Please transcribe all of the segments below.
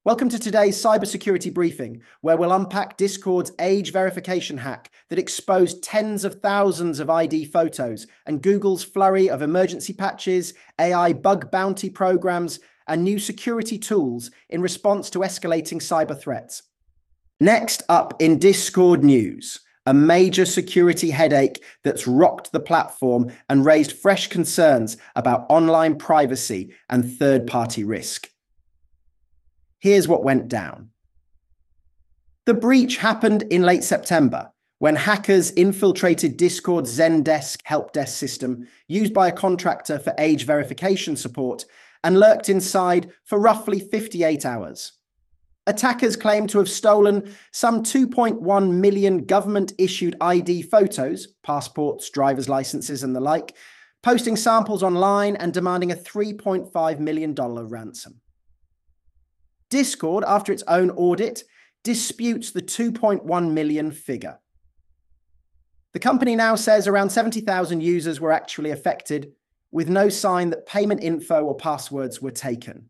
Welcome to today's cybersecurity briefing, where we'll unpack Discord's age verification hack that exposed tens of thousands of ID photos and Google's flurry of emergency patches, AI bug bounty programs, and new security tools in response to escalating cyber threats. Next up in Discord news, a major security headache that's rocked the platform and raised fresh concerns about online privacy and third-party risk. Here's what went down. The breach happened in late September when hackers infiltrated Discord's Zendesk help desk system used by a contractor for age verification support and lurked inside for roughly 58 hours. Attackers claim to have stolen some 2.1 million government-issued ID photos, passports, driver's licenses, and the like, posting samples online and demanding a $3.5 million ransom. Discord, after its own audit, disputes the 2.1 million figure. The company now says around 70,000 users were actually affected, with no sign that payment info or passwords were taken.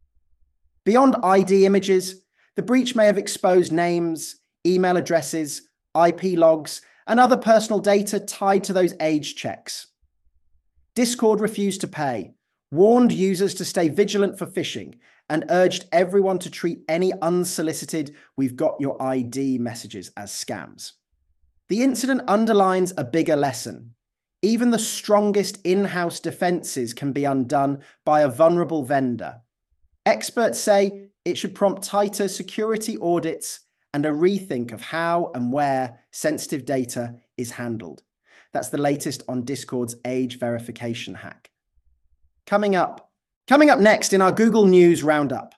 Beyond ID images, the breach may have exposed names, email addresses, IP logs, and other personal data tied to those age checks. Discord refused to pay, warned users to stay vigilant for phishing, and urged everyone to treat any unsolicited "we've got your ID" messages as scams. The incident underlines a bigger lesson. Even the strongest in-house defenses can be undone by a vulnerable vendor. Experts say it should prompt tighter security audits and a rethink of how and where sensitive data is handled. That's the latest on Discord's age verification hack. Coming up next in our Google News Roundup.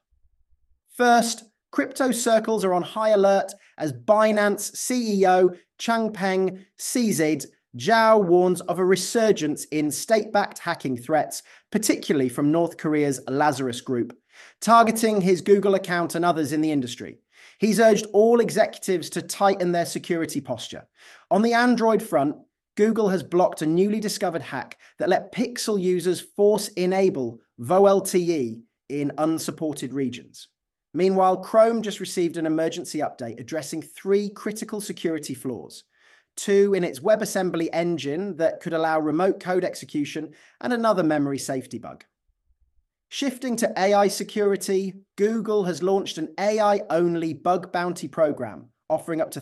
First, crypto circles are on high alert as Binance CEO Changpeng CZ Zhao warns of a resurgence in state-backed hacking threats, particularly from North Korea's Lazarus Group, targeting his Google account and others in the industry. He's urged all executives to tighten their security posture. On the Android front, Google has blocked a newly discovered hack that let Pixel users force-enable VoLTE in unsupported regions. Meanwhile, Chrome just received an emergency update addressing 3 critical security flaws. 2 in its WebAssembly engine that could allow remote code execution, and another memory safety bug. Shifting to AI security, Google has launched an AI-only bug bounty program, offering up to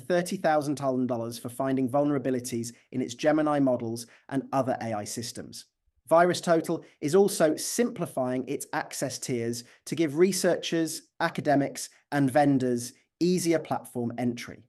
$30,000 for finding vulnerabilities in its Gemini models and other AI systems. VirusTotal is also simplifying its access tiers to give researchers, academics, and vendors easier platform entry.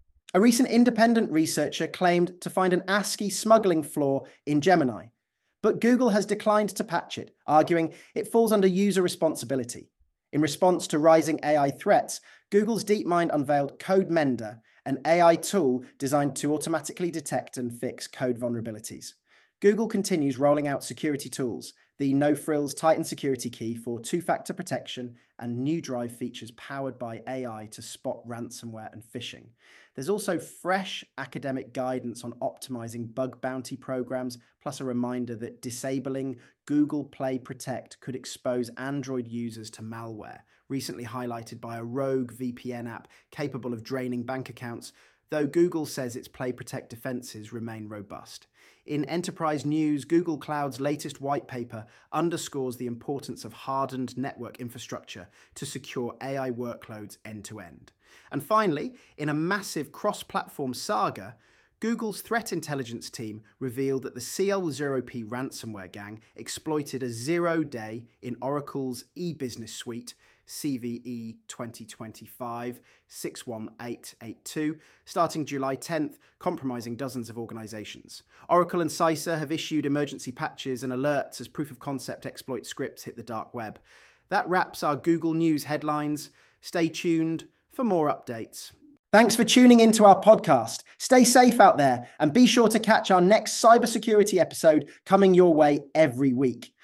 A recent independent researcher claimed to find an ASCII smuggling flaw in Gemini, but Google has declined to patch it, arguing it falls under user responsibility. In response to rising AI threats, Google's DeepMind unveiled CodeMender, an AI tool designed to automatically detect and fix code vulnerabilities. Google continues rolling out security tools, the no-frills Titan security key for 2-factor protection and new Drive features powered by AI to spot ransomware and phishing. There's also fresh academic guidance on optimizing bug bounty programs, plus a reminder that disabling Google Play Protect could expose Android users to malware, recently highlighted by a rogue VPN app capable of draining bank accounts, though Google says its Play Protect defenses remain robust. In enterprise news, Google Cloud's latest white paper underscores the importance of hardened network infrastructure to secure AI workloads end-to-end. And finally, in a massive cross-platform saga, Google's threat intelligence team revealed that the CL0P ransomware gang exploited a 0-day in Oracle's e-business suite, CVE 2025-61882, starting July 10th, compromising dozens of organizations. Oracle and CISA have issued emergency patches and alerts as proof-of-concept exploit scripts hit the dark web. That wraps our Google News headlines. Stay tuned for more updates. Thanks for tuning into our podcast. Stay safe out there and be sure to catch our next cybersecurity episode coming your way every week.